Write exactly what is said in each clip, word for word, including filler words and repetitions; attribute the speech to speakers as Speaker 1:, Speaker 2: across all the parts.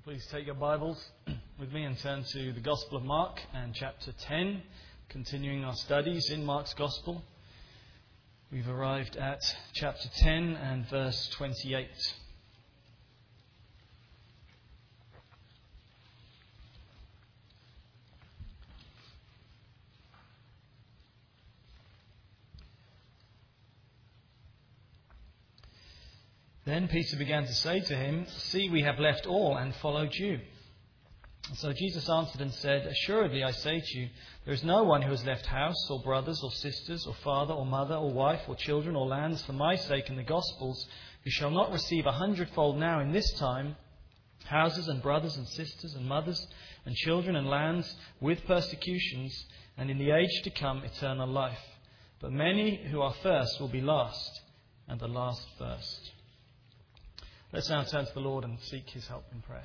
Speaker 1: Please take your Bibles with me and turn to the Gospel of Mark and chapter ten, continuing our studies in Mark's Gospel. We've arrived at chapter ten and verse twenty-eight. Then Peter began to say to him, "See, we have left all and followed you." And so Jesus answered and said, "Assuredly I say to you, there is no one who has left house or brothers or sisters or father or mother or wife or children or lands for my sake and the Gospel's, who shall not receive a hundredfold now in this time, houses and brothers and sisters and mothers and children and lands with persecutions, and in the age to come eternal life. But many who are first will be last, and the last first." Let's now turn to the Lord and seek His help in prayer.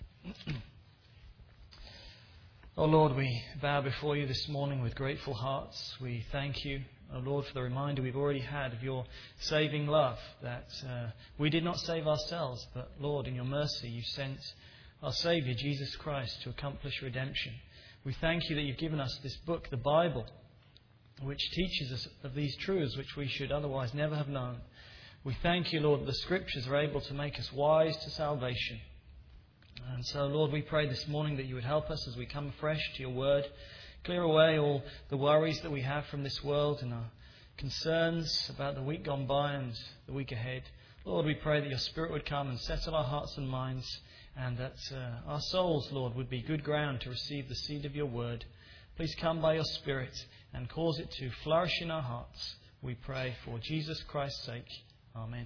Speaker 1: Oh Lord, we bow before you this morning with grateful hearts. We thank you, oh Lord, for the reminder we've already had of your saving love, that uh, we did not save ourselves, but Lord, in your mercy you sent our Saviour, Jesus Christ, to accomplish redemption. We thank you that you've given us this book, the Bible, which teaches us of these truths which we should otherwise never have known. We thank you, Lord, that the Scriptures are able to make us wise to salvation. And so, Lord, we pray this morning that you would help us as we come afresh to your word. Clear away all the worries that we have from this world and our concerns about the week gone by and the week ahead. Lord, we pray that your Spirit would come and settle our hearts and minds, and that uh, our souls, Lord, would be good ground to receive the seed of your word. Please come by your Spirit and cause it to flourish in our hearts. We pray for Jesus Christ's sake. Amen.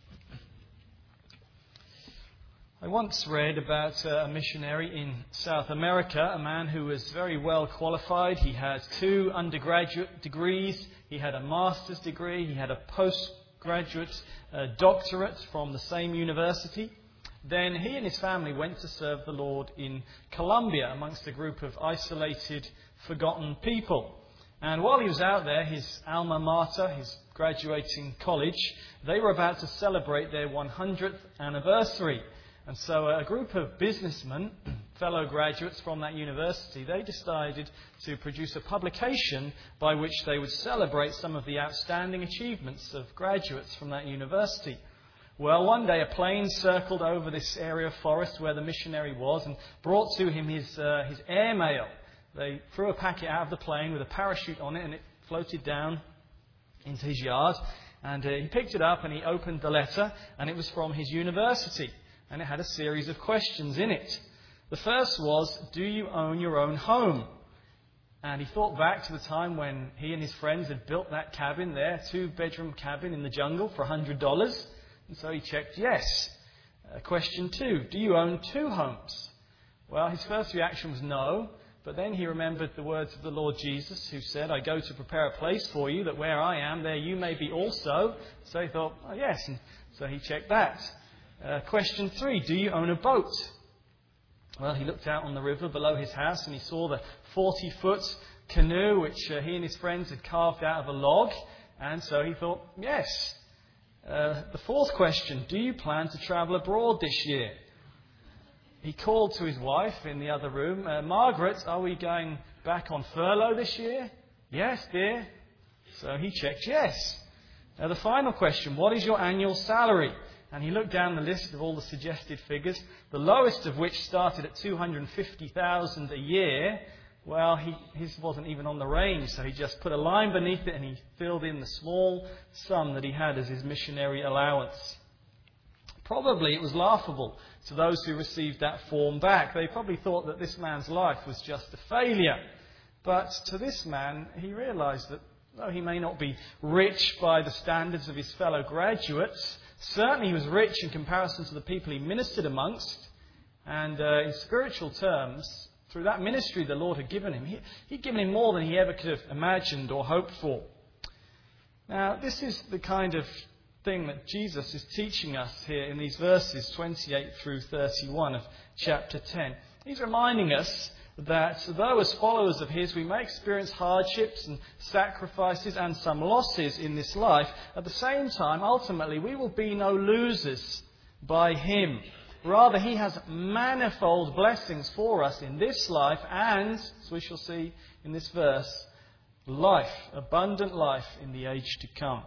Speaker 1: I once read about a missionary in South America, a man who was very well qualified. He had two undergraduate degrees, he had a master's degree, he had a postgraduate uh, doctorate from the same university. Then he and his family went to serve the Lord in Colombia amongst a group of isolated, forgotten people. And while he was out there, his alma mater, his graduating college, they were about to celebrate their one hundredth anniversary. And so a group of businessmen, fellow graduates from that university, they decided to produce a publication by which they would celebrate some of the outstanding achievements of graduates from that university. Well, one day a plane circled over this area of forest where the missionary was and brought to him his, uh, his airmail. They threw a packet out of the plane with a parachute on it, and it floated down into his yard. And uh, he picked it up and he opened the letter, and it was from his university. And it had a series of questions in it. The first was, do you own your own home? And he thought back to the time when he and his friends had built that cabin there, two-bedroom cabin in the jungle for one hundred dollars. And so he checked yes. Uh, question two, do you own two homes? Well, his first reaction was no. But then he remembered the words of the Lord Jesus, who said, "I go to prepare a place for you, that where I am, there you may be also." So he thought, oh yes, and so he checked that. Uh, question three, do you own a boat? Well, he looked out on the river below his house and he saw the forty-foot canoe which uh, he and his friends had carved out of a log. And so he thought, yes. Uh, the fourth question, do you plan to travel abroad this year? He called to his wife in the other room, uh, "Margaret, are we going back on furlough this year?" "Yes, dear." So he checked yes. Now the final question, what is your annual salary? And he looked down the list of all the suggested figures, the lowest of which started at two hundred fifty thousand dollars a year. Well, he, his wasn't even on the range, so he just put a line beneath it and he filled in the small sum that he had as his missionary allowance. Probably it was laughable to those who received that form back. They probably thought that this man's life was just a failure. But to this man, he realised that though he may not be rich by the standards of his fellow graduates, certainly he was rich in comparison to the people he ministered amongst. And uh, in spiritual terms, through that ministry the Lord had given him, he, he'd given him more than he ever could have imagined or hoped for. Now, this is the kind of thing that Jesus is teaching us here in these verses twenty-eight through thirty-one of chapter ten. He's reminding us that though as followers of his we may experience hardships and sacrifices and some losses in this life, at the same time, ultimately, we will be no losers by him. Rather, he has manifold blessings for us in this life and, as we shall see in this verse, life, abundant life in the age to come.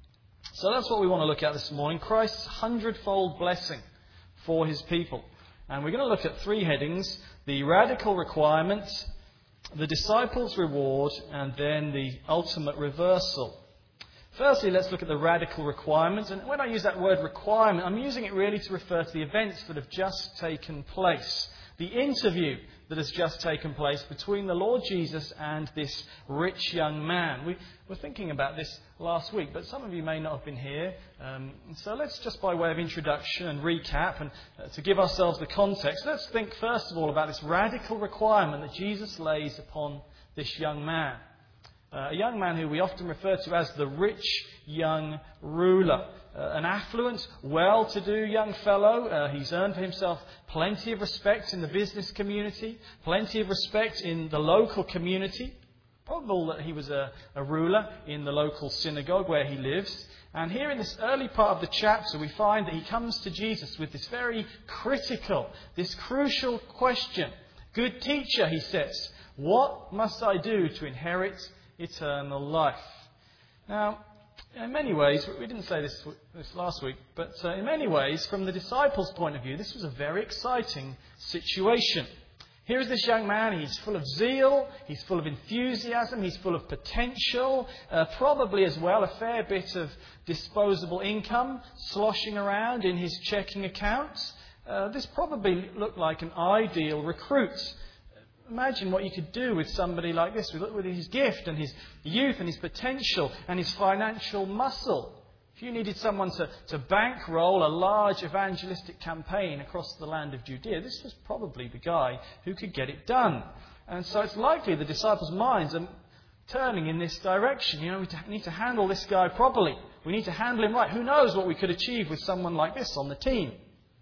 Speaker 1: So that's what we want to look at this morning, Christ's hundredfold blessing for his people. And we're going to look at three headings: the radical requirement, the disciples' reward, and then the ultimate reversal. Firstly, let's look at the radical requirement. And when I use that word requirement, I'm using it really to refer to the events that have just taken place. The interview that has just taken place between the Lord Jesus and this rich young man. We were thinking about this last week, but some of you may not have been here. Um, so let's just, by way of introduction and recap, and uh, to give ourselves the context, let's think first of all about this radical requirement that Jesus lays upon this young man. Uh, a young man who we often refer to as the rich young ruler. Uh, an affluent, well-to-do young fellow. Uh, he's earned for himself plenty of respect in the business community, plenty of respect in the local community. Probable that he was a, a ruler in the local synagogue where he lives. And here in this early part of the chapter, we find that he comes to Jesus with this very critical, this crucial question. Good teacher, he says, what must I do to inherit eternal life? Now, in many ways, we didn't say this, this last week, but uh, in many ways, from the disciples' point of view, this was a very exciting situation. Here is this young man, he's full of zeal, he's full of enthusiasm, he's full of potential, uh, probably as well a fair bit of disposable income sloshing around in his checking accounts. Uh, this probably looked like an ideal recruit. Imagine what you could do with somebody like this, with, with his gift and his youth and his potential and his financial muscle. If you needed someone to, to bankroll a large evangelistic campaign across the land of Judea, this was probably the guy who could get it done. And so it's likely the disciples' minds are turning in this direction. You know, we need to handle this guy properly. We need to handle him right. Who knows what we could achieve with someone like this on the team?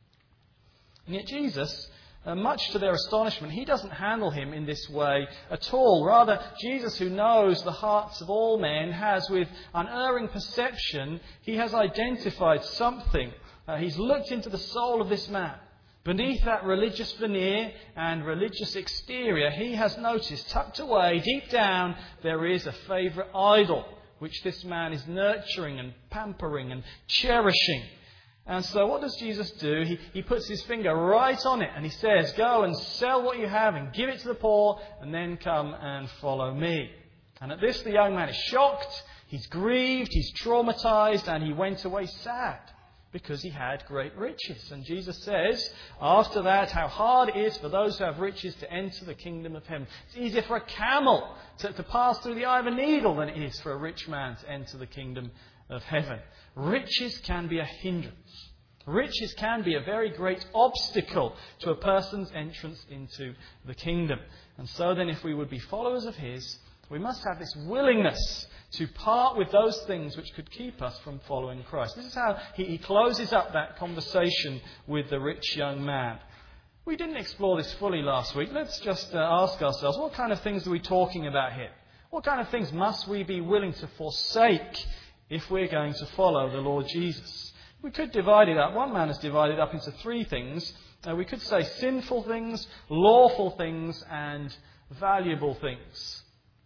Speaker 1: And yet Jesus, Uh, much to their astonishment, he doesn't handle him in this way at all. Rather, Jesus, who knows the hearts of all men, has with unerring perception, he has identified something. Uh, he's looked into the soul of this man. Beneath that religious veneer and religious exterior, he has noticed, tucked away deep down, there is a favourite idol, which this man is nurturing and pampering and cherishing. And so what does Jesus do? He, he puts his finger right on it and he says, go and sell what you have and give it to the poor and then come and follow me. And at this the young man is shocked, he's grieved, he's traumatized, and he went away sad because he had great riches. And Jesus says, after that, how hard it is for those who have riches to enter the kingdom of heaven. It's easier for a camel to, to pass through the eye of a needle than it is for a rich man to enter the kingdom of heaven. Riches can be a hindrance. Riches can be a very great obstacle to a person's entrance into the kingdom. And so then, if we would be followers of his, we must have this willingness to part with those things which could keep us from following Christ. This is how he, he closes up that conversation with the rich young man. We didn't explore this fully last week. Let's just uh, ask ourselves, what kind of things are we talking about here? What kind of things must we be willing to forsake if we're going to follow the Lord Jesus? We could divide it up. One man has divided it up into three things. Uh, we could say sinful things, lawful things, and valuable things.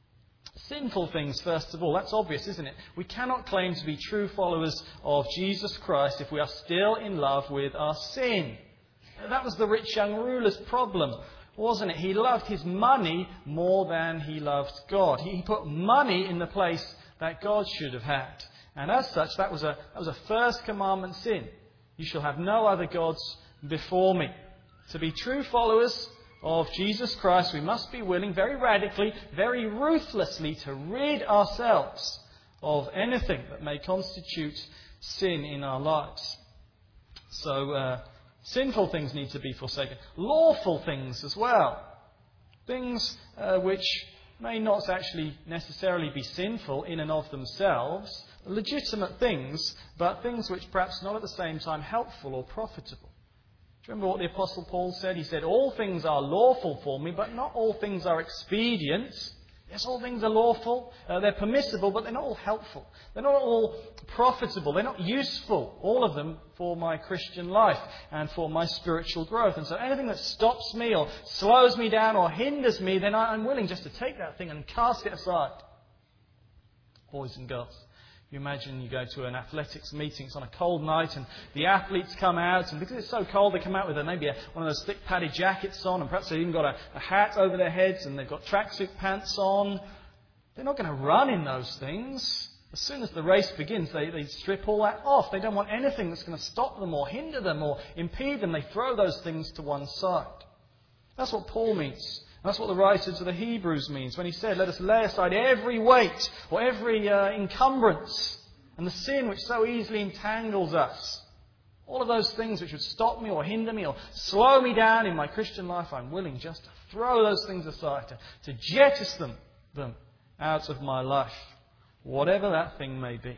Speaker 1: Sinful things, first of all. That's obvious, isn't it? We cannot claim to be true followers of Jesus Christ if we are still in love with our sin. That was the rich young ruler's problem, wasn't it? He loved his money more than he loved God. He put money in the place that God should have had. And as such, that was a that was a first commandment sin. You shall have no other gods before me. To be true followers of Jesus Christ, we must be willing very radically, very ruthlessly to rid ourselves of anything that may constitute sin in our lives. So, uh, sinful things need to be forsaken. Lawful things as well. Things uh, which may not actually necessarily be sinful in and of themselves. Legitimate things, but things which perhaps not at the same time helpful or profitable. Do you remember what the Apostle Paul said? He said, all things are lawful for me, but not all things are expedient. Yes, all things are lawful, uh, they're permissible, but they're not all helpful. They're not all profitable, they're not useful, all of them, for my Christian life and for my spiritual growth. And so anything that stops me or slows me down or hinders me, then I'm willing just to take that thing and cast it aside. Boys and girls, you imagine you go to an athletics meeting, it's on a cold night, and the athletes come out, and because it's so cold, they come out with a, maybe a, one of those thick padded jackets on, and perhaps they've even got a, a hat over their heads, and they've got tracksuit pants on. They're not going to run in those things. As soon as the race begins, they, they strip all that off. They don't want anything that's going to stop them or hinder them or impede them. They throw those things to one side. That's what Paul means. That's what the writer to the Hebrews means when he said, let us lay aside every weight or every uh, encumbrance and the sin which so easily entangles us. All of those things which would stop me or hinder me or slow me down in my Christian life, I'm willing just to throw those things aside, to, to jettison them, them out of my life, whatever that thing may be.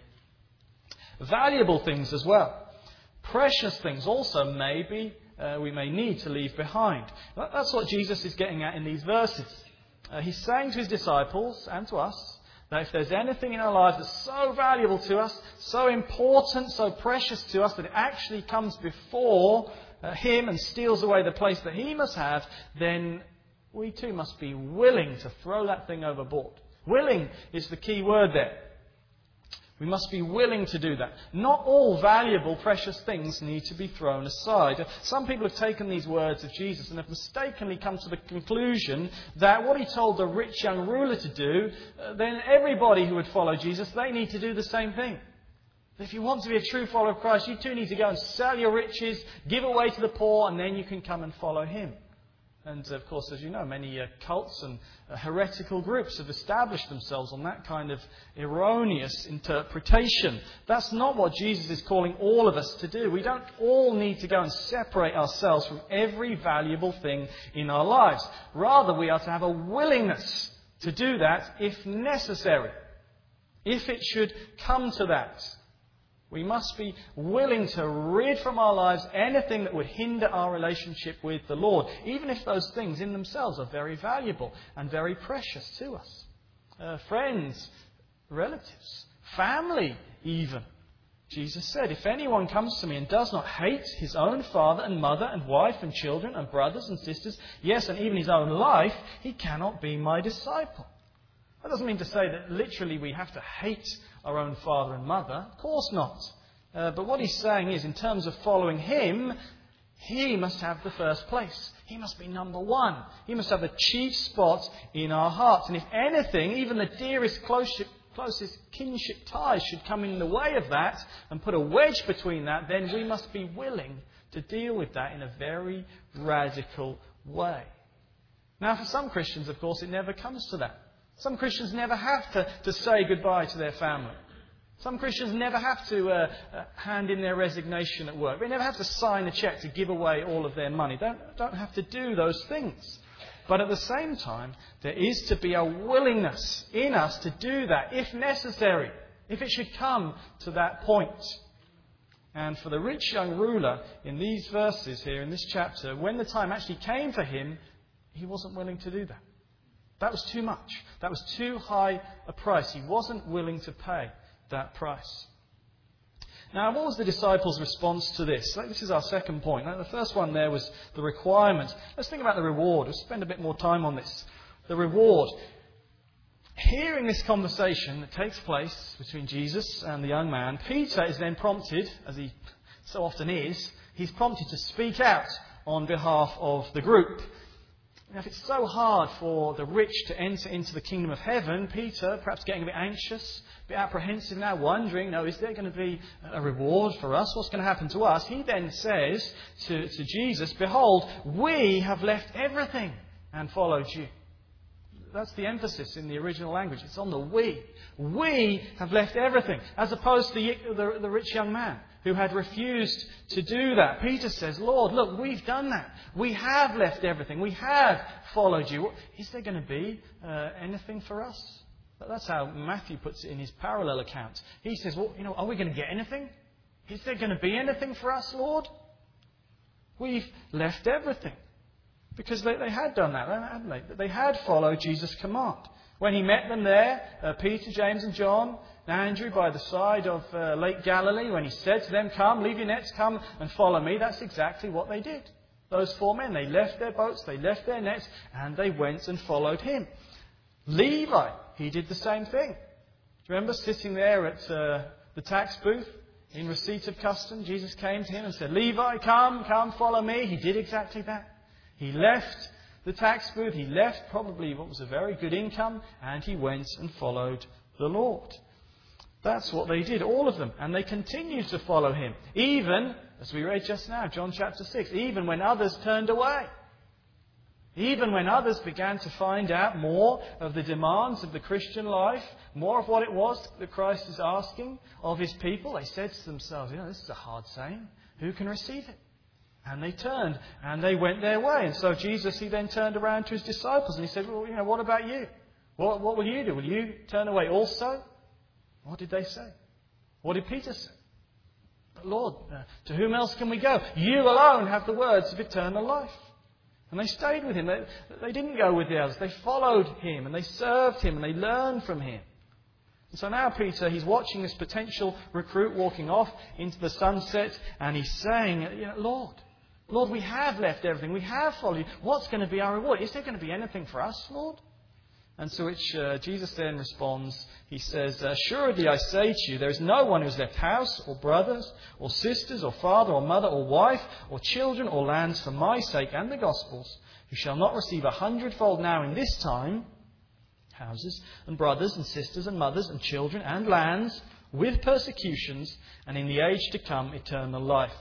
Speaker 1: Valuable things as well. Precious things also may be Uh, we may need to leave behind. That's what Jesus is getting at in these verses. Uh, he's saying to his disciples and to us that if there's anything in our lives that's so valuable to us, so important, so precious to us that it actually comes before uh, him and steals away the place that he must have, then we too must be willing to throw that thing overboard. Willing is the key word there. We must be willing to do that. Not all valuable, precious things need to be thrown aside. Some people have taken these words of Jesus and have mistakenly come to the conclusion that what he told the rich young ruler to do, uh, then everybody who would follow Jesus, they need to do the same thing. If you want to be a true follower of Christ, you too need to go and sell your riches, give away to the poor, and then you can come and follow him. And of course, as you know, many uh, cults and uh, heretical groups have established themselves on that kind of erroneous interpretation. That's not what Jesus is calling all of us to do. We don't all need to go and separate ourselves from every valuable thing in our lives. Rather, we are to have a willingness to do that if necessary. If it should come to that. We must be willing to rid from our lives anything that would hinder our relationship with the Lord, even if those things in themselves are very valuable and very precious to us. Uh, friends, relatives, family even. Jesus said, if anyone comes to me and does not hate his own father and mother and wife and children and brothers and sisters, yes, and even his own life, he cannot be my disciple. That doesn't mean to say that literally we have to hate our own father and mother. Of course not. Uh, but what he's saying is, in terms of following him, he must have the first place. He must be number one. He must have the chief spot in our hearts. And if anything, even the dearest, closest, closest kinship ties should come in the way of that and put a wedge between that, then we must be willing to deal with that in a very radical way. Now, for some Christians, of course, it never comes to that. Some Christians never have to, to say goodbye to their family. Some Christians never have to uh, uh, hand in their resignation at work. They never have to sign a cheque to give away all of their money. They don't, don't have to do those things. But at the same time, there is to be a willingness in us to do that if necessary, if it should come to that point. And for the rich young ruler in these verses here, in this chapter, when the time actually came for him, he wasn't willing to do that. That was too much. That was too high a price. He wasn't willing to pay that price. Now, what was the disciples' response to this? This is our second point. Now, the first one there was the requirement. Let's think about the reward. We'll spend a bit more time on this. The reward. Hearing this conversation that takes place between Jesus and the young man, Peter is then prompted, as he so often is, he's prompted to speak out on behalf of the group. Now, if it's so hard for the rich to enter into the kingdom of heaven, Peter, perhaps getting a bit anxious, a bit apprehensive now, wondering, no, is there going to be a reward for us? What's going to happen to us? He then says to, to Jesus, behold, we have left everything and followed you. That's the emphasis in the original language. It's on the we. We have left everything, as opposed to the, the, the rich young man who had refused to do that. Peter says, Lord, look, we've done that. We have left everything. We have followed you. Is there going to be uh, anything for us? That's how Matthew puts it in his parallel account. He says, well, you know, are we going to get anything? Is there going to be anything for us, Lord? We've left everything. Because they, they had done that, hadn't they? They had followed Jesus' command. When he met them there, uh, Peter, James and John, Andrew, by the side of uh, Lake Galilee, when he said to them, "Come, leave your nets, come and follow me," that's exactly what they did. Those four men, they left their boats, they left their nets, and they went and followed him. Levi, he did the same thing. Do you remember sitting there at uh, the tax booth in receipt of custom? Jesus came to him and said, "Levi, come, come, follow me." He did exactly that. He left the tax booth, he left probably what was a very good income, and he went and followed the Lord. That's what they did, all of them. And they continued to follow him. Even, as we read just now, John chapter six, even when others turned away. Even when others began to find out more of the demands of the Christian life, more of what it was that Christ is asking of his people, they said to themselves, "You know, this is a hard saying. Who can receive it?" And they turned and they went their way. And so Jesus, he then turned around to his disciples and he said, "Well, you know, what about you? What, what will you do? Will you turn away also?" What did they say? What did Peter say? "Lord, uh, to whom else can we go? You alone have the words of eternal life." And they stayed with him. They, they didn't go with the others. They followed him and they served him and they learned from him. And so now Peter, he's watching this potential recruit walking off into the sunset and he's saying, you know, Lord, Lord, we have left everything. We have followed you. What's going to be our reward? Is there going to be anything for us, Lord? And to which uh, Jesus then responds, he says, "Assuredly I say to you, there is no one who has left house or brothers or sisters or father or mother or wife or children or lands for my sake and the gospel's, who shall not receive a hundredfold now in this time, houses and brothers and sisters and mothers and children and lands, with persecutions, and in the age to come eternal life."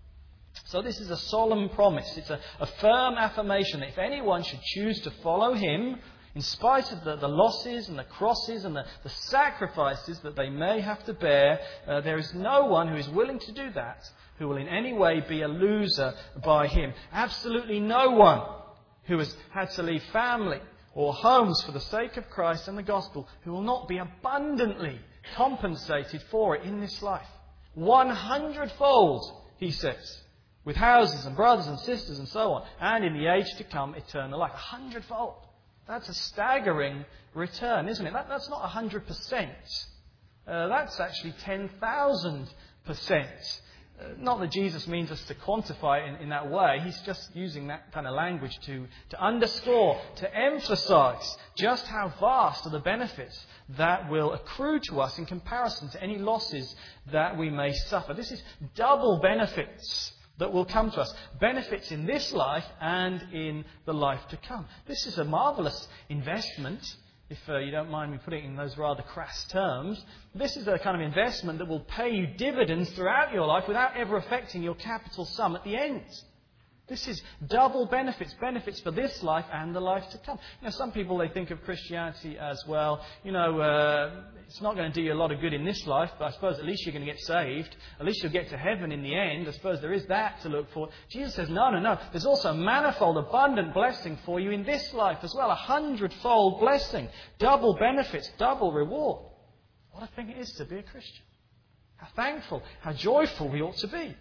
Speaker 1: So this is a solemn promise. It's a, a firm affirmation that if anyone should choose to follow him, in spite of the, the losses and the crosses and the, the sacrifices that they may have to bear, uh, there is no one who is willing to do that who will in any way be a loser by him. Absolutely no one who has had to leave family or homes for the sake of Christ and the gospel who will not be abundantly compensated for it in this life. One hundredfold, he says, with houses and brothers and sisters and so on, and in the age to come eternal life. A hundredfold. That's a staggering return, isn't it? That, that's not one hundred percent. Uh, that's actually ten thousand percent. Uh, not that Jesus means us to quantify it in, in that way. He's just using that kind of language to, to underscore, to emphasize just how vast are the benefits that will accrue to us in comparison to any losses that we may suffer. This is double benefits that will come to us. Benefits in this life and in the life to come. This is a marvellous investment, if uh, you don't mind me putting it in those rather crass terms. This is a kind of investment that will pay you dividends throughout your life without ever affecting your capital sum at the end. This is double benefits, benefits for this life and the life to come. You know, some people, they think of Christianity as, well, you know, uh, it's not going to do you a lot of good in this life, but I suppose at least you're going to get saved. At least you'll get to heaven in the end. I suppose there is that to look for. Jesus says, no, no, no. There's also manifold, abundant blessing for you in this life as well. A hundredfold blessing. Double benefits, double reward. What a thing it is to be a Christian. How thankful, how joyful we ought to be.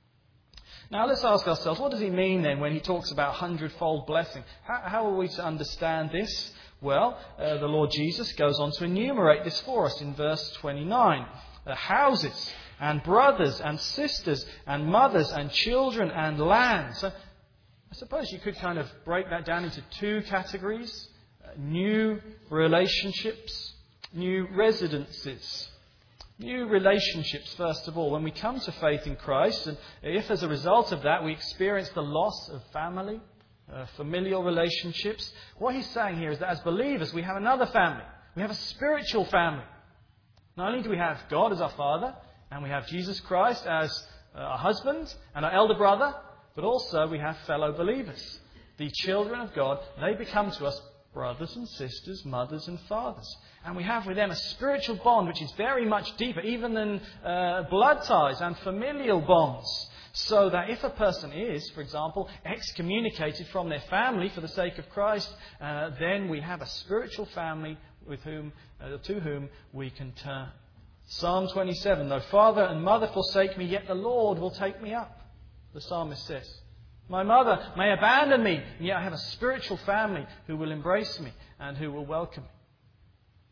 Speaker 1: Now let's ask ourselves, what does he mean then when he talks about hundredfold blessing? How, how are we to understand this? Well, uh, the Lord Jesus goes on to enumerate this for us in verse twenty-nine. Uh, houses and brothers and sisters and mothers and children and lands. So I suppose you could kind of break that down into two categories. Uh, new relationships, new residences. New relationships, first of all. When we come to faith in Christ, and if as a result of that we experience the loss of family, uh, familial relationships, what he's saying here is that as believers we have another family. We have a spiritual family. Not only do we have God as our Father, and we have Jesus Christ as uh, our husband and our elder brother, but also we have fellow believers. The children of God, they become to us brothers and sisters, mothers and fathers. And we have with them a spiritual bond which is very much deeper even than uh, blood ties and familial bonds. So that if a person is, for example, excommunicated from their family for the sake of Christ, uh, then we have a spiritual family with whom, uh, to whom we can turn. Psalm twenty-seven, though father and mother forsake me, yet the Lord will take me up. The psalmist says, my mother may abandon me, and yet I have a spiritual family who will embrace me and who will welcome me.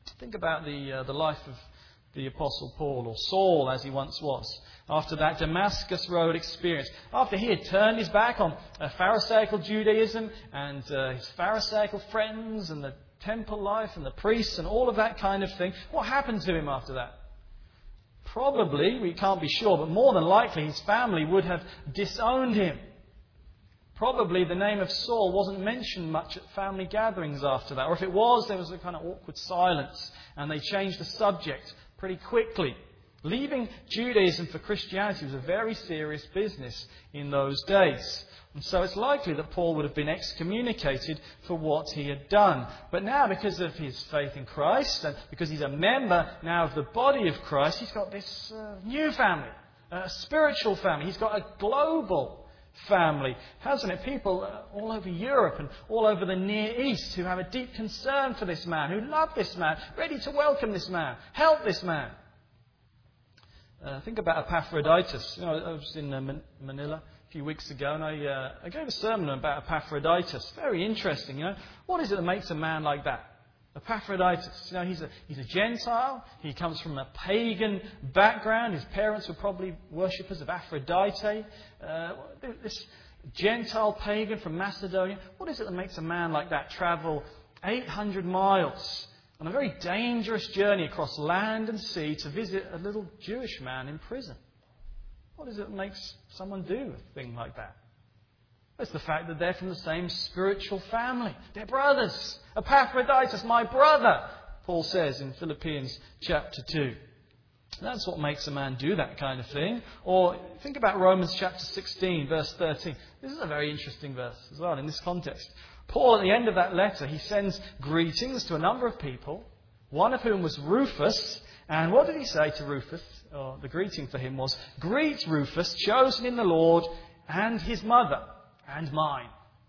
Speaker 1: Think about the uh, the life of the Apostle Paul, or Saul as he once was, after that Damascus Road experience, after he had turned his back on uh, Pharisaical Judaism and uh, his Pharisaical friends and the temple life and the priests and all of that kind of thing. What happened to him after that? Probably, we can't be sure, but more than likely his family would have disowned him. Probably the name of Saul wasn't mentioned much at family gatherings after that. Or if it was, there was a kind of awkward silence and they changed the subject pretty quickly. Leaving Judaism for Christianity was a very serious business in those days. And so it's likely that Paul would have been excommunicated for what he had done. But now, because of his faith in Christ, and because he's a member now of the body of Christ, he's got this uh, new family, a spiritual family. He's got a global family, hasn't it? People uh, all over Europe and all over the Near East who have a deep concern for this man, who love this man, ready to welcome this man, help this man. Uh, think about Epaphroditus. You know, I was in uh, Manila a few weeks ago, and I, uh, I gave a sermon about Epaphroditus. Very interesting, you know. What is it that makes a man like that? Epaphroditus, you know, he's a, he's a Gentile. He comes from a pagan background. His parents were probably worshippers of Aphrodite. Uh, this Gentile pagan from Macedonia. What is it that makes a man like that travel eight hundred miles on a very dangerous journey across land and sea to visit a little Jewish man in prison? What is it that makes someone do a thing like that? It's the fact that they're from the same spiritual family. They're brothers. Epaphroditus, my brother, Paul says in Philippians chapter two. That's what makes a man do that kind of thing. Or think about Romans chapter sixteen, verse thirteen. This is a very interesting verse as well in this context. Paul, at the end of that letter, he sends greetings to a number of people, one of whom was Rufus. And what did he say to Rufus? Oh, the greeting for him was, "Greet Rufus, chosen in the Lord, and his mother, and mine."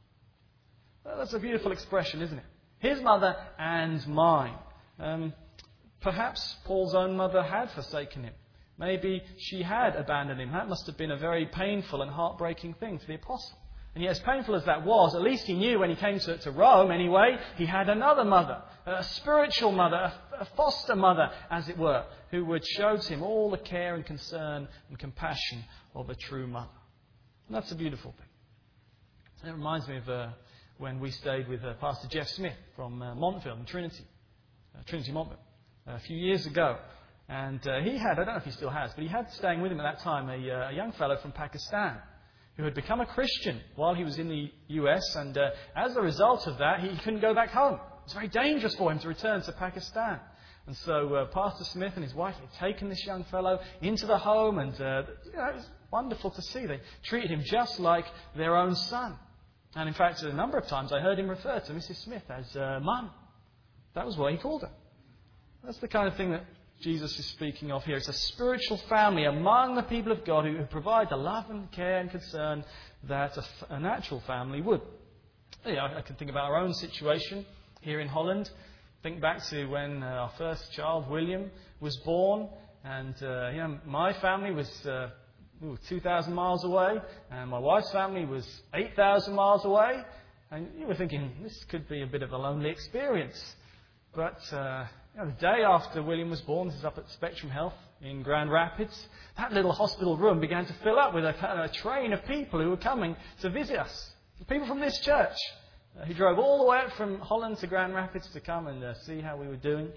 Speaker 1: Well, that's a beautiful expression, isn't it? His mother and mine. Um, perhaps Paul's own mother had forsaken him. Maybe she had abandoned him. That must have been a very painful and heartbreaking thing for the apostle. And yet, as painful as that was, at least he knew when he came to, to Rome anyway, he had another mother, a spiritual mother, a, a foster mother, as it were, who would show to him all the care and concern and compassion of a true mother. And that's a beautiful thing. And it reminds me of uh, when we stayed with uh, Pastor Jeff Smith from uh, Montville, Trinity, uh, Trinity Montville, uh, a few years ago. And uh, he had, I don't know if he still has, but he had staying with him at that time a, uh, a young fellow from Pakistan who had become a Christian while he was in the U S, and uh, as a result of that, he couldn't go back home. It was very dangerous for him to return to Pakistan. And so uh, Pastor Smith and his wife had taken this young fellow into the home, and uh, you know, it was wonderful to see. They treated him just like their own son. And in fact, a number of times I heard him refer to Missus Smith as uh, Mum. That was what he called her. That's the kind of thing that Jesus is speaking of here. It's a spiritual family among the people of God who provide the love and care and concern that a, a natural family would. You know, I can think about our own situation here in Holland. Think back to when uh, our first child, William, was born. And uh, you know, my family was uh, ooh, two thousand miles away. And my wife's family was eight thousand miles away. And you were thinking, this could be a bit of a lonely experience. But uh, you know, the day after William was born, this is up at Spectrum Health in Grand Rapids, that little hospital room began to fill up with a, a train of people who were coming to visit us. People from this church uh, who drove all the way up from Holland to Grand Rapids to come and uh, see how we were doing.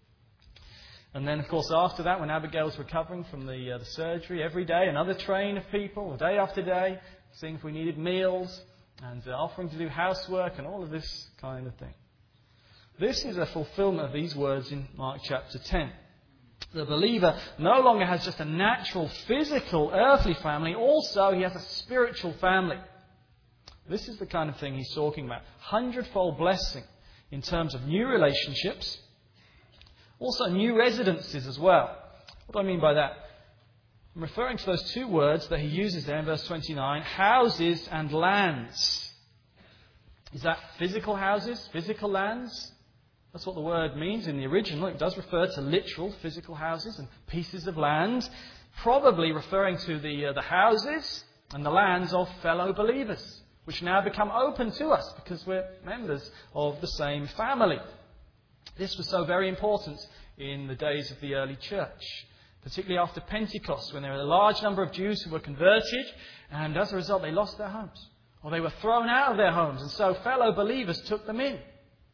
Speaker 1: And then, of course, after that, when Abigail was recovering from the, uh, the surgery, every day another train of people, day after day, seeing if we needed meals and uh, offering to do housework and all of this kind of thing. This is a fulfillment of these words in Mark chapter ten. The believer no longer has just a natural, physical, earthly family. Also, he has a spiritual family. This is the kind of thing he's talking about. Hundredfold blessing in terms of new relationships. Also, new residences as well. What do I mean by that? I'm referring to those two words that he uses there in verse twenty-nine, houses and lands. Is that physical houses, physical lands? That's what the word means in the original. It does refer to literal physical houses and pieces of land, probably referring to the uh, the houses and the lands of fellow believers, which now become open to us because we're members of the same family. This was so very important in the days of the early church, particularly after Pentecost, when there were a large number of Jews who were converted, and as a result they lost their homes, or they were thrown out of their homes, and so fellow believers took them in.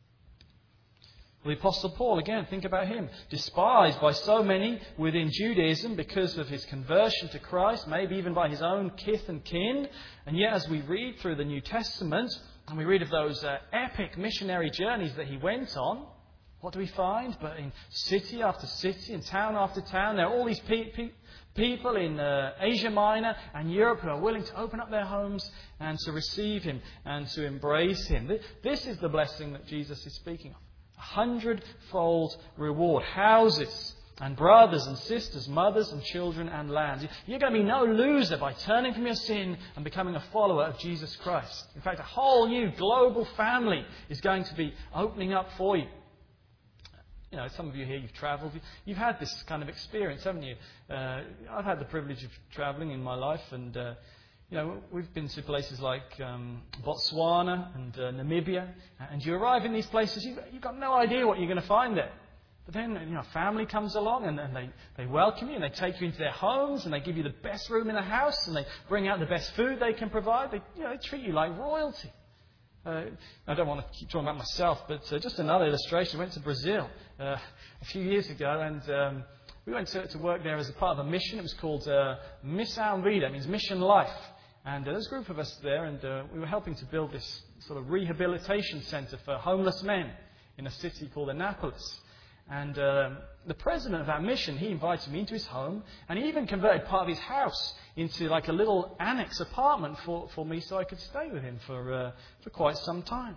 Speaker 1: The Apostle Paul, again, think about him, despised by so many within Judaism because of his conversion to Christ, maybe even by his own kith and kin. And yet as we read through the New Testament, and we read of those uh, epic missionary journeys that he went on, what do we find? But in city after city, in town after town, there are all these pe- pe- people in uh, Asia Minor and Europe who are willing to open up their homes and to receive him and to embrace him. This is the blessing that Jesus is speaking of. A hundredfold reward. Houses and brothers and sisters, mothers and children and lands. You're going to be no loser by turning from your sin and becoming a follower of Jesus Christ. In fact, a whole new global family is going to be opening up for you. You know, some of you here, you've travelled. You've had this kind of experience, haven't you? Uh, I've had the privilege of travelling in my life, and uh, you know, we've been to places like um, Botswana and uh, Namibia, and you arrive in these places, you've, you've got no idea what you're going to find there. But then, you know, family comes along and, and they, they welcome you and they take you into their homes and they give you the best room in the house and they bring out the best food they can provide. They, you know, they treat you like royalty. Uh, I don't want to keep talking about myself, but uh, just another illustration. I went to Brazil uh, a few years ago, and um, we went to, to work there as a part of a mission. It was called uh, Missão Vida, it means Mission Life. And uh, there's a group of us there, and uh, we were helping to build this sort of rehabilitation centre for homeless men in a city called Anápolis. And uh, the president of that mission, he invited me into his home, and he even converted part of his house into like a little annex apartment for, for me so I could stay with him for uh, for quite some time.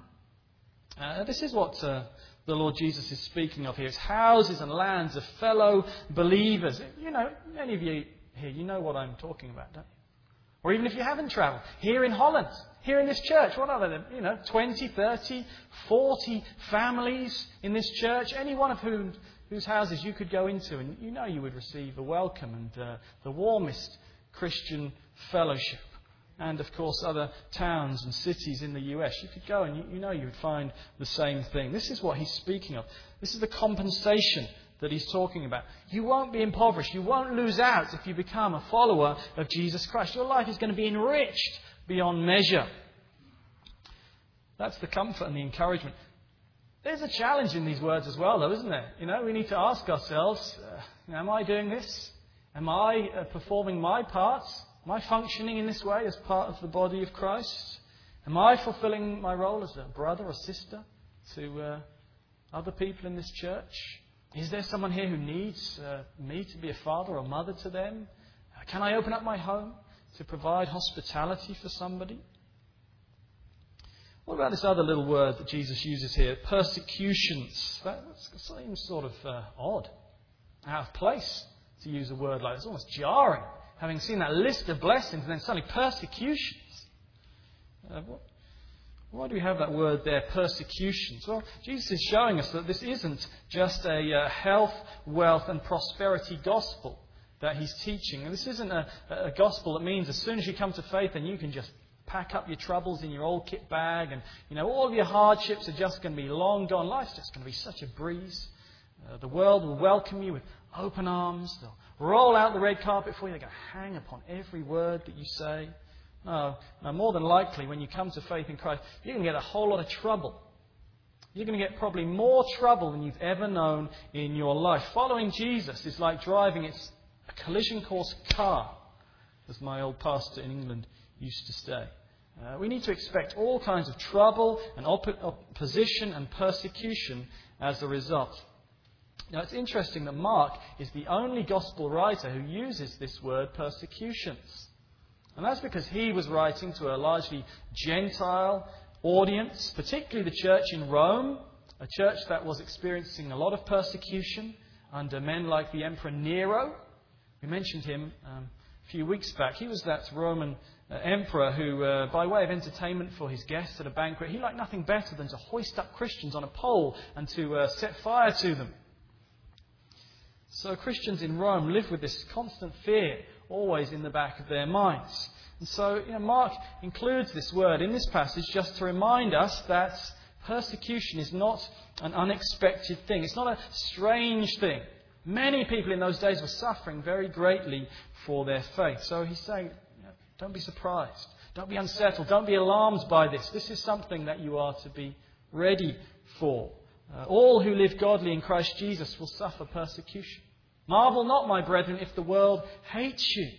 Speaker 1: Uh, this is what uh, the Lord Jesus is speaking of here. It's houses and lands of fellow believers. You know, many of you here, you know what I'm talking about, don't you? Or even if you haven't travelled, here in Holland, here in this church, what are there? You know, twenty, thirty, forty families in this church, any one of whom, whose houses you could go into, and you know you would receive a welcome and uh, the warmest Christian fellowship. And of course other towns and cities in the U S. You could go and you, you know you would find the same thing. This is what he's speaking of. This is the compensation that he's talking about. You won't be impoverished. You won't lose out if you become a follower of Jesus Christ. Your life is going to be enriched beyond measure. That's the comfort and the encouragement. There's a challenge in these words as well, though, isn't there? You know, we need to ask ourselves, uh, am I doing this? Am I uh, performing my part? Am I functioning in this way as part of the body of Christ? Am I fulfilling my role as a brother or sister to uh, other people in this church? Is there someone here who needs uh, me to be a father or mother to them? Uh, can I open up my home to provide hospitality for somebody? What about this other little word that Jesus uses here? Persecutions. That seems sort of uh, odd, out of place to use a word like that. It's almost jarring, having seen that list of blessings and then suddenly persecutions. Uh, what, why do we have that word there, persecutions? Well, Jesus is showing us that this isn't just a uh, health, wealth and prosperity gospel that he's teaching. And this isn't a, a gospel that means as soon as you come to faith then you can just pack up your troubles in your old kit bag and, you know, all of your hardships are just going to be long gone. Life's just going to be such a breeze. Uh, the world will welcome you with open arms. They'll roll out the red carpet for you. They're going to hang upon every word that you say. No, no, more than likely when you come to faith in Christ, you're going to get a whole lot of trouble. You're going to get probably more trouble than you've ever known in your life. Following Jesus is like driving it's a collision course car, as my old pastor in England used to say. Uh, we need to expect all kinds of trouble and op- opposition and persecution as a result. Now, it's interesting that Mark is the only gospel writer who uses this word persecutions. And that's because he was writing to a largely Gentile audience, particularly the church in Rome, a church that was experiencing a lot of persecution under men like the Emperor Nero. We mentioned him um, a few weeks back. He was that Roman uh, emperor who, uh, by way of entertainment for his guests at a banquet, he liked nothing better than to hoist up Christians on a pole and to uh, set fire to them. So Christians in Rome live with this constant fear always in the back of their minds. And so, you know, Mark includes this word in this passage just to remind us that Persecution is not an unexpected thing. It's not a strange thing. Many people in those days were suffering very greatly for their faith. So he's saying, you know, don't be surprised. Don't be unsettled. Don't be alarmed by this. This is something that you are to be ready for. Uh, all who live godly in Christ Jesus will suffer persecution. Marvel not, my brethren, if the world hates you.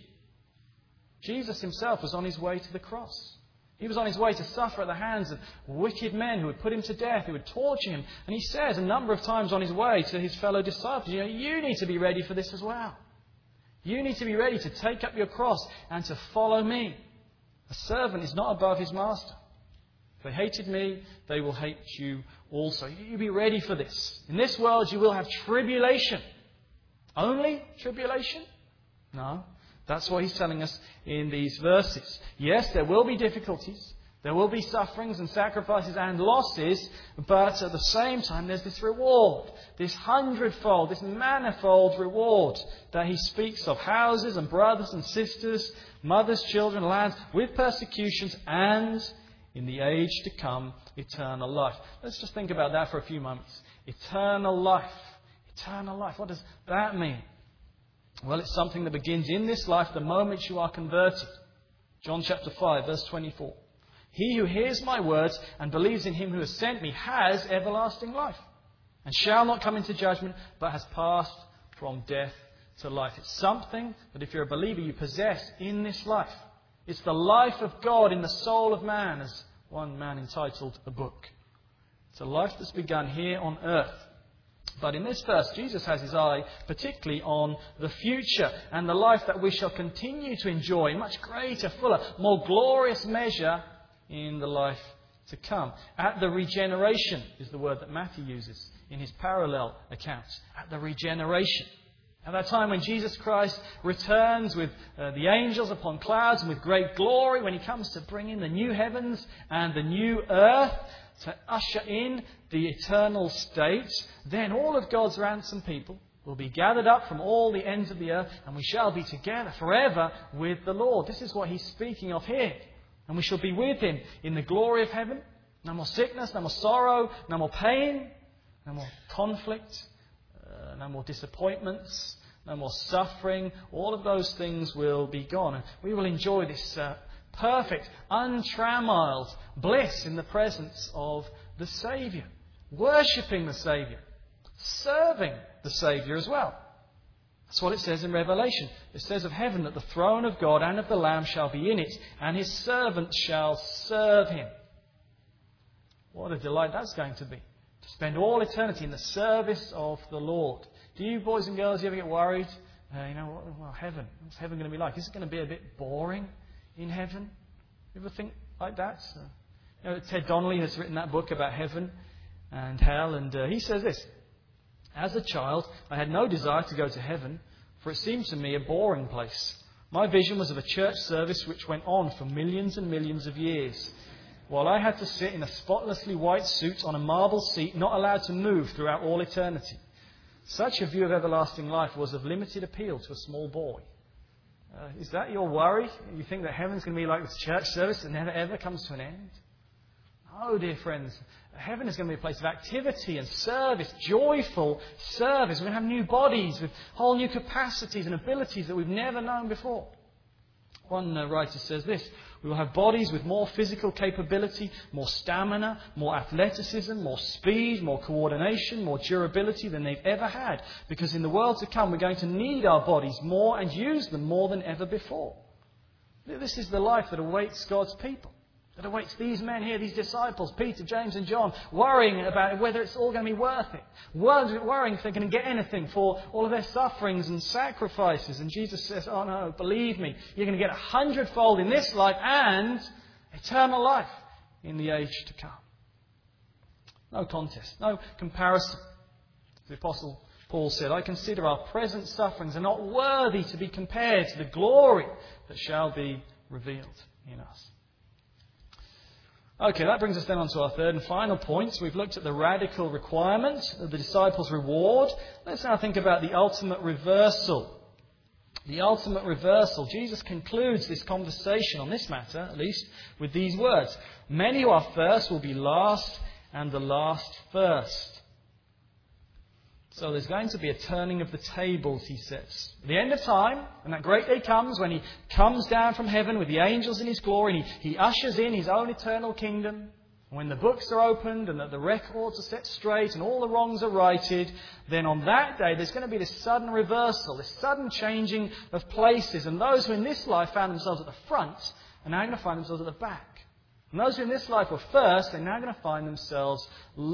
Speaker 1: Jesus himself was on his way to the cross. He was on his way to suffer at the hands of wicked men who would put him to death, who would torture him. And he says a number of times on his way to his fellow disciples, you know, you need to be ready for this as well. You need to be ready to take up your cross and to follow me. A servant is not above his master. If they hated me, they will hate you also. You be ready for this. In this world you will have tribulation. Only tribulation? No. That's what he's telling us in these verses. Yes, there will be difficulties. There will be sufferings and sacrifices and losses. But at the same time, there's this reward. This hundredfold, this manifold reward that he speaks of. Houses and brothers and sisters, mothers, children, lands, with persecutions and, in the age to come, eternal life. Let's just think about that for a few moments. Eternal life. Eternal life. What does that mean? Well, it's something that begins in this life the moment you are converted. John chapter five, verse twenty-four. He who hears my words and believes in him who has sent me has everlasting life, and shall not come into judgment, but has passed from death to life. It's something that if you're a believer, you possess in this life. It's the life of God in the soul of man, as one man entitled a book. It's a life that's begun here on earth. But in this verse, Jesus has his eye particularly on the future and the life that we shall continue to enjoy in much greater, fuller, more glorious measure in the life to come. At the regeneration is the word that Matthew uses in his parallel accounts. At the regeneration. At that time when Jesus Christ returns with uh, the angels upon clouds and with great glory, when he comes to bring in the new heavens and the new earth, to usher in the eternal state, then all of God's ransomed people will be gathered up from all the ends of the earth, and we shall be together forever with the Lord. This is what he's speaking of here. And we shall be with him in the glory of heaven. No more sickness, no more sorrow, no more pain, no more conflict, uh, no more disappointments, no more suffering. All of those things will be gone. And we will enjoy this uh, perfect, untrammeled bliss in the presence of the Saviour. Worshipping the Saviour. Serving the Saviour as well. That's what it says in Revelation. It says of heaven that the throne of God and of the Lamb shall be in it, and his servants shall serve him. What a delight that's going to be. To spend all eternity in the service of the Lord. Do you boys and girls, you ever get worried? Uh, you know, what, well, heaven. What's heaven going to be like? Is it going to be a bit boring in heaven? You ever think like that? Uh, you know, Ted Donnelly has written that book about heaven and hell, and uh, he says this. As a child, I had no desire to go to heaven, for it seemed to me a boring place. My vision was of a church service which went on for millions and millions of years, while I had to sit in a spotlessly white suit on a marble seat, not allowed to move throughout all eternity. Such a view of everlasting life was of limited appeal to a small boy. Uh, is that your worry? You think that heaven's going to be like this church service that never ever comes to an end? Oh, dear friends, heaven is going to be a place of activity and service, joyful service. We're going to have new bodies with whole new capacities and abilities that we've never known before. One uh, writer says this: we will have bodies with more physical capability, more stamina, more athleticism, more speed, more coordination, more durability than they've ever had. Because in the world to come, we're going to need our bodies more and use them more than ever before. This is the life that awaits God's people. That awaits these men here, these disciples, Peter, James and John, worrying about whether it's all going to be worth it. Worrying if they're going to get anything for all of their sufferings and sacrifices. And Jesus says, oh no, believe me, you're going to get a hundredfold in this life and eternal life in the age to come. No contest, no comparison. The Apostle Paul said, I consider our present sufferings are not worthy to be compared to the glory that shall be revealed in us. Okay, that brings us then on to our third and final point. So we've looked at the radical requirement of the disciples' reward. Let's now think about the ultimate reversal. The ultimate reversal. Jesus concludes this conversation on this matter, at least, with these words. Many who are first will be last, and the last first. So there's going to be a turning of the tables, he says. At the end of time, when that great day comes, when he comes down from heaven with the angels in his glory, and he, he ushers in his own eternal kingdom, when the books are opened and the, the records are set straight and all the wrongs are righted, then on that day there's going to be this sudden reversal, this sudden changing of places. And those who in this life found themselves at the front are now going to find themselves at the back. And those who in this life were first are now going to find themselves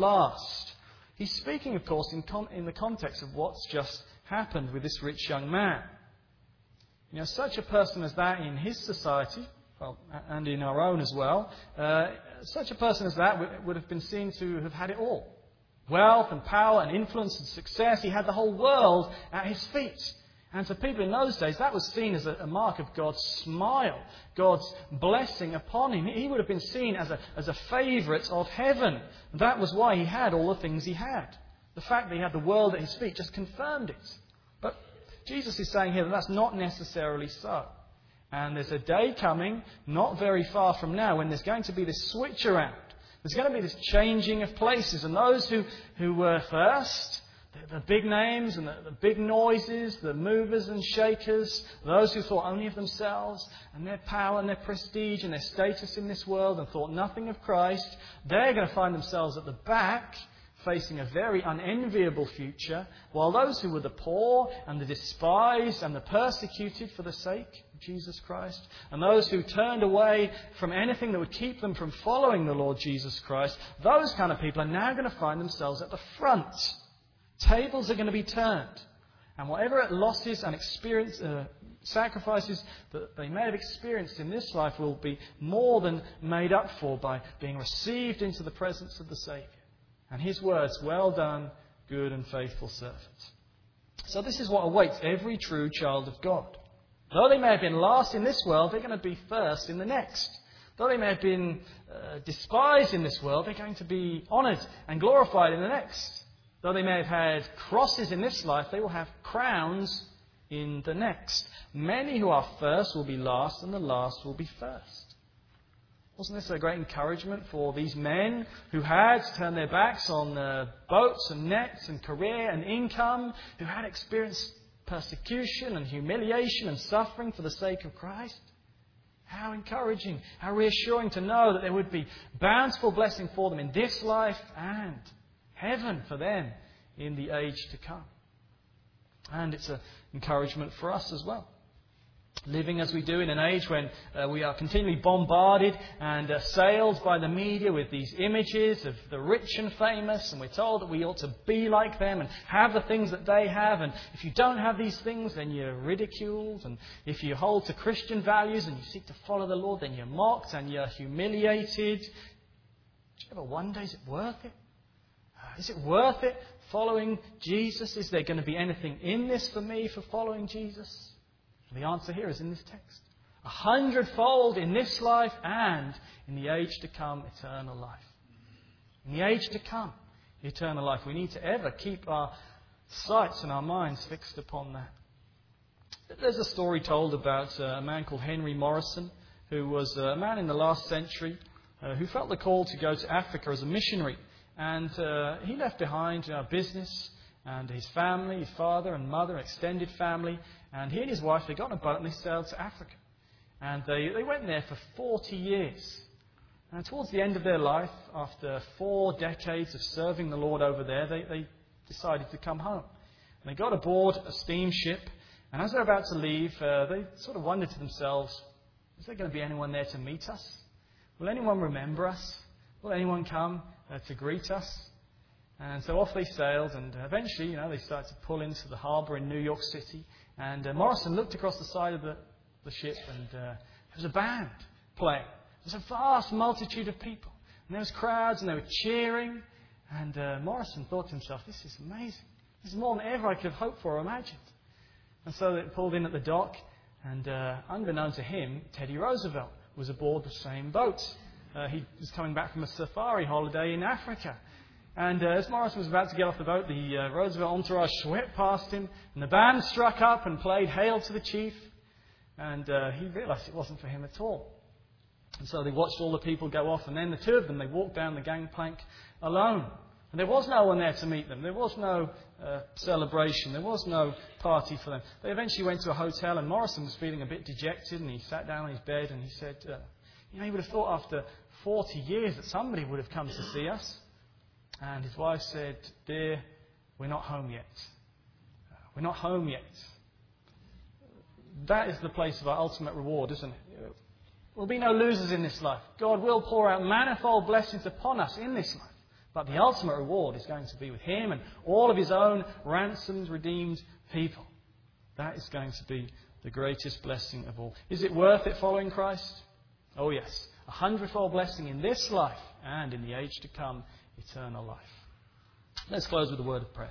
Speaker 1: last. He's speaking, of course, in, con- in the context of what's just happened with this rich young man. You know, such a person as that in his society, well, and in our own as well, uh, such a person as that would, would have been seen to have had it all. Wealth and power and influence and success. He had the whole world at his feet. And for people in those days, that was seen as a, a mark of God's smile, God's blessing upon him. He would have been seen as a, as a favourite of heaven. That was why he had all the things he had. The fact that he had the world at his feet just confirmed it. But Jesus is saying here that that's not necessarily so. And there's a day coming, not very far from now, when there's going to be this switch around. There's going to be this changing of places. And those who, who were first, the, the big names and the, the big noises, the movers and shakers, those who thought only of themselves and their power and their prestige and their status in this world and thought nothing of Christ, they're going to find themselves at the back, facing a very unenviable future, while those who were the poor and the despised and the persecuted for the sake of Jesus Christ, and those who turned away from anything that would keep them from following the Lord Jesus Christ, those kind of people are now going to find themselves at the front. Tables are going to be turned. And whatever losses and experience, uh, sacrifices that they may have experienced in this life will be more than made up for by being received into the presence of the Saviour. And his words, well done, good and faithful servant. So this is what awaits every true child of God. Though they may have been last in this world, they're going to be first in the next. Though they may have been uh, despised in this world, they're going to be honoured and glorified in the next. Though they may have had crosses in this life, they will have crowns in the next. Many who are first will be last, and the last will be first. Wasn't this a great encouragement for these men who had turned their backs on uh, boats and nets and career and income, who had experienced persecution and humiliation and suffering for the sake of Christ? How encouraging, how reassuring to know that there would be bountiful blessing for them in this life and heaven for them in the age to come. And it's an encouragement for us as well. Living as we do in an age when uh, we are continually bombarded and assailed by the media with these images of the rich and famous, and we're told that we ought to be like them and have the things that they have, and if you don't have these things then you're ridiculed, and if you hold to Christian values and you seek to follow the Lord then you're mocked and you're humiliated. Do you ever wonder, is it worth it? Uh, is it worth it following Jesus? Is there going to be anything in this for me for following Jesus? The answer here is in this text. A hundredfold in this life and in the age to come, eternal life. In the age to come, eternal life. We need to ever keep our sights and our minds fixed upon that. There's a story told about a man called Henry Morrison, who was a man in the last century uh, who felt the call to go to Africa as a missionary. And uh, he left behind you know, business and his family, his father and mother, extended family. And he and his wife, they got on a boat and they sailed to Africa. And they, they went there for forty years. And towards the end of their life, after four decades of serving the Lord over there, they, they decided to come home. And they got aboard a steamship. And as they're about to leave, uh, they sort of wondered to themselves, is there going to be anyone there to meet us? Will anyone remember us? Will anyone come uh, to greet us? And so off they sailed, and eventually, you know, they started to pull into the harbour in New York City. And uh, Morrison looked across the side of the, the ship, and uh, there was a band playing. There was a vast multitude of people. And there was crowds, and they were cheering. And uh, Morrison thought to himself, this is amazing. This is more than ever I could have hoped for or imagined. And so they pulled in at the dock, and uh, unbeknown to him, Teddy Roosevelt was aboard the same boat. Uh, he was coming back from a safari holiday in Africa. And uh, as Morrison was about to get off the boat, the uh, Roosevelt entourage swept past him, and the band struck up and played Hail to the Chief. And uh, he realised it wasn't for him at all. And so they watched all the people go off, and then the two of them, they walked down the gangplank alone. And there was no one there to meet them. There was no uh, celebration. There was no party for them. They eventually went to a hotel, and Morrison was feeling a bit dejected, and he sat down on his bed and he said, uh, you know, he would have thought after forty years that somebody would have come to see us. And his wife said, dear, we're not home yet. We're not home yet. That is the place of our ultimate reward, isn't it? There will be no losers in this life. God will pour out manifold blessings upon us in this life. But the ultimate reward is going to be with Him and all of His own ransomed, redeemed people. That is going to be the greatest blessing of all. Is it worth it following Christ? Oh yes. A hundredfold blessing in this life and in the age to come, eternal life. Let's close with a word of prayer.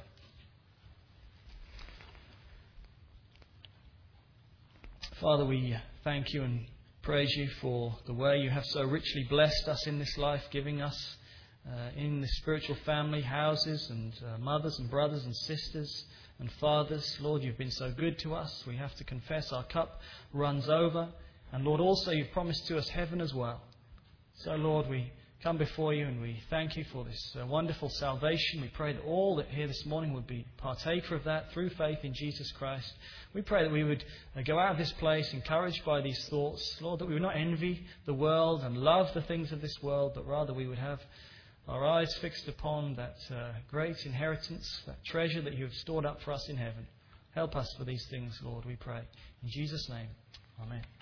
Speaker 1: Father, we thank You and praise You for the way You have so richly blessed us in this life, giving us Uh, in the spiritual family, houses and uh, mothers and brothers and sisters and fathers. Lord, You've been so good to us. We have to confess our cup runs over. And Lord, also You've promised to us heaven as well. So Lord, we come before You and we thank You for this uh, wonderful salvation. We pray that all that here this morning would be partaker of that through faith in Jesus Christ. We pray that we would uh, go out of this place encouraged by these thoughts. Lord, that we would not envy the world and love the things of this world, but rather we would have our eyes fixed upon that uh, great inheritance, that treasure that You have stored up for us in heaven. Help us for these things, Lord, we pray. In Jesus' name, amen.